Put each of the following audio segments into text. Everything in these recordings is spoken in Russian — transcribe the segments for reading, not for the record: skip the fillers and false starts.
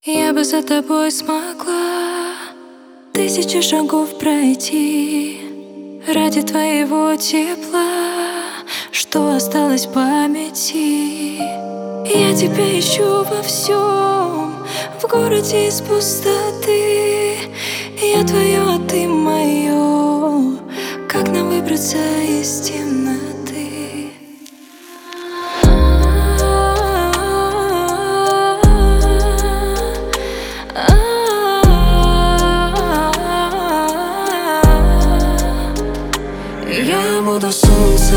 Я бы за тобой смогла 1000 шагов пройти ради твоего тепла, что осталось в памяти. Я тебя ищу во всем, в городе из пустоты. Я твое, а ты мое. Как нам выбраться из темноты? Я буду солнце,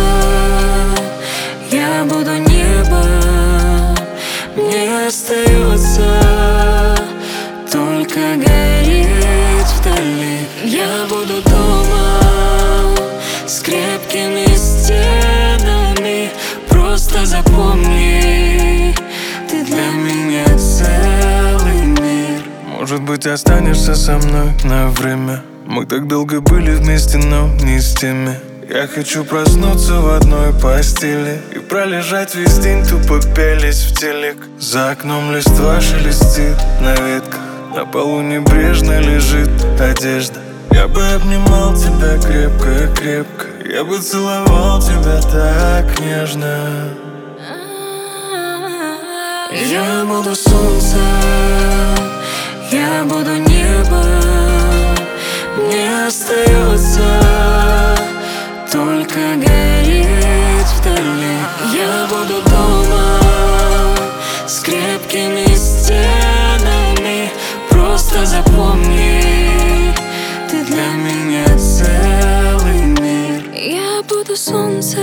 я буду небо. Мне остается только гореть вдали. Я буду дома с крепкими стенами. Просто запомни, ты для меня целый мир. Может быть, останешься со мной на время. Мы так долго были вместе, но не с теми. Я хочу проснуться в одной постели и пролежать весь день, тупо пялись в телек. За окном листва шелестит на ветках, на полу небрежно лежит одежда. Я бы обнимал тебя крепко-крепко, я бы целовал тебя так нежно. Я буду солнце, я буду небо. Мне остается только гореть вдали. Я буду дома с крепкими стенами. Просто запомни, ты для меня целый мир. Я буду солнцем,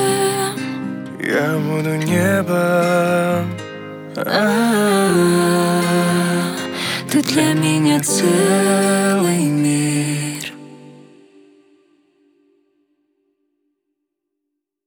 я буду небом. Ты для меня целый мир.